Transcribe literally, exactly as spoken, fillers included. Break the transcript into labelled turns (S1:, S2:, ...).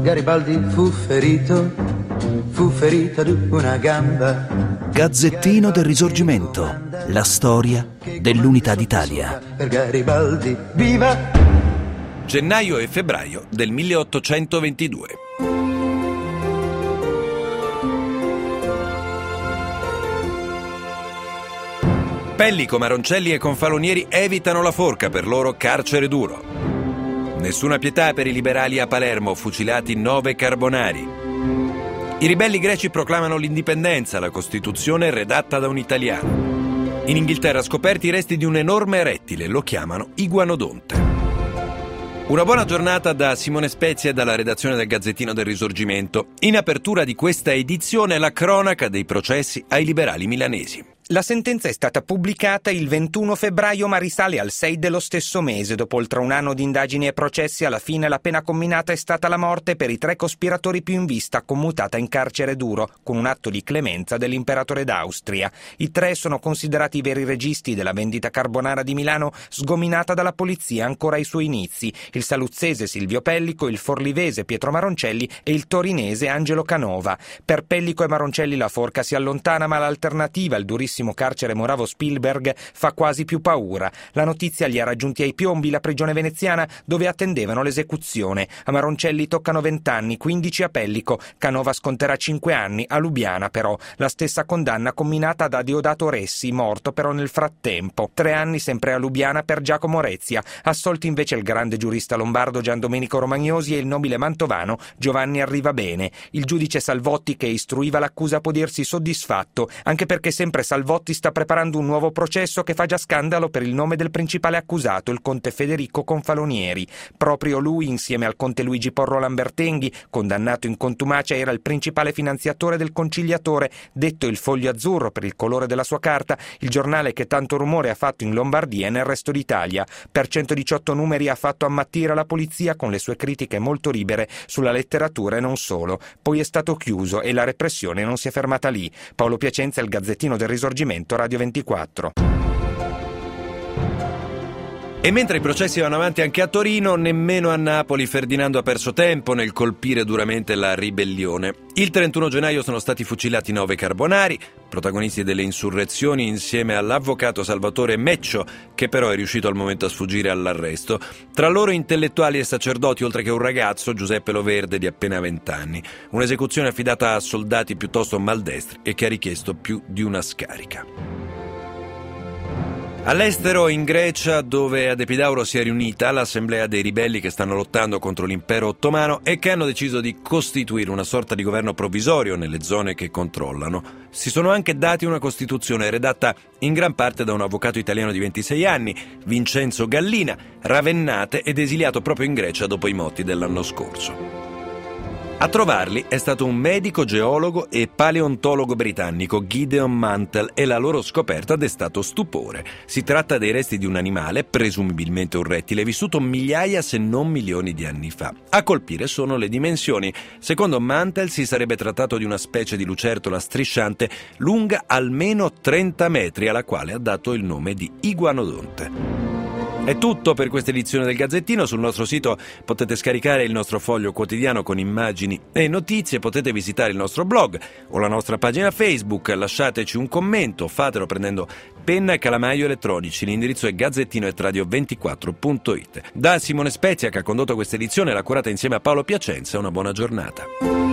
S1: Garibaldi fu ferito, fu ferito ad una gamba.
S2: Gazzettino del Risorgimento, la storia dell'unità d'Italia.
S1: Per Garibaldi, viva!
S3: Gennaio e febbraio del milleottocentoventidue. Pellico, Maroncelli e Confalonieri evitano la forca, per loro carcere duro. Nessuna pietà per i liberali a Palermo, fucilati nove carbonari. I ribelli greci proclamano l'indipendenza, la Costituzione redatta da un italiano. In Inghilterra scoperti i resti di un enorme rettile, lo chiamano iguanodonte. Una buona giornata da Simone Spezia e dalla redazione del Gazzettino del Risorgimento. In apertura di questa edizione la cronaca dei processi ai liberali milanesi.
S4: La sentenza è stata pubblicata il ventuno febbraio, ma risale al sei dello stesso mese. Dopo oltre un anno di indagini e processi, alla fine la pena comminata è stata la morte per i tre cospiratori più in vista, commutata in carcere duro, con un atto di clemenza dell'imperatore d'Austria. I tre sono considerati i veri registi della vendita carbonara di Milano, sgominata dalla polizia ancora ai suoi inizi: il saluzzese Silvio Pellico, il forlivese Pietro Maroncelli e il torinese Angelo Canova. Per Pellico e Maroncelli la forca si allontana, ma l'alternativa, il durissimo carcere Moravo Spielberg, fa quasi più paura. La notizia li ha raggiunti ai piombi, la prigione veneziana, dove attendevano l'esecuzione. A Maroncelli toccano vent'anni, quindici a Pellico. Canova sconterà cinque anni, a Lubiana però. La stessa condanna comminata da Deodato Ressi, morto però nel frattempo. Tre anni sempre a Lubiana per Giacomo Rezia. Assolti invece il grande giurista lombardo Gian Domenico Romagnosi e il nobile mantovano Giovanni Arrivabene. Il giudice Salvotti, che istruiva l'accusa, può dirsi soddisfatto, anche perché sempre Salvotti sta preparando un nuovo processo che fa già scandalo per il nome del principale accusato, il conte Federico Confalonieri. Proprio lui, insieme al conte Luigi Porro Lambertenghi, condannato in contumacia, era il principale finanziatore del Conciliatore, detto il Foglio Azzurro per il colore della sua carta, il giornale che tanto rumore ha fatto in Lombardia e nel resto d'Italia. Per centodiciotto numeri ha fatto ammattire la polizia con le sue critiche molto libere sulla letteratura e non solo. Poi è stato chiuso e la repressione non si è fermata lì. Paolo Piacenza, il Gazzettino del Risorgimento, Radio ventiquattro.
S3: E mentre i processi vanno avanti anche a Torino, nemmeno a Napoli Ferdinando ha perso tempo nel colpire duramente la ribellione. Il trentuno gennaio sono stati fucilati nove carbonari, protagonisti delle insurrezioni, insieme all'avvocato Salvatore Meccio, che però è riuscito al momento a sfuggire all'arresto. Tra loro intellettuali e sacerdoti, oltre che un ragazzo, Giuseppe Loverde, di appena vent'anni. Un'esecuzione affidata a soldati piuttosto maldestri e che ha richiesto più di una scarica. All'estero, in Grecia, dove ad Epidauro si è riunita l'assemblea dei ribelli che stanno lottando contro l'impero ottomano e che hanno deciso di costituire una sorta di governo provvisorio nelle zone che controllano. Si sono anche dati una costituzione redatta in gran parte da un avvocato italiano di ventisei anni, Vincenzo Gallina, ravennate ed esiliato proprio in Grecia dopo i motti dell'anno scorso. A trovarli è stato un medico, geologo e paleontologo britannico, Gideon Mantell, e la loro scoperta ha destato stupore. Si tratta dei resti di un animale, presumibilmente un rettile, vissuto migliaia se non milioni di anni fa. A colpire sono le dimensioni. Secondo Mantell si sarebbe trattato di una specie di lucertola strisciante lunga almeno trenta metri, alla quale ha dato il nome di iguanodonte. È tutto per questa edizione del Gazzettino. Sul nostro sito potete scaricare il nostro foglio quotidiano con immagini e notizie, potete visitare il nostro blog o la nostra pagina Facebook, lasciateci un commento, fatelo prendendo penna e calamaio elettronici. L'indirizzo è gazzettino chiocciola radio ventiquattro punto it. Da Simone Spezia, che ha condotto questa edizione, l'ha curata insieme a Paolo Piacenza. Una buona giornata.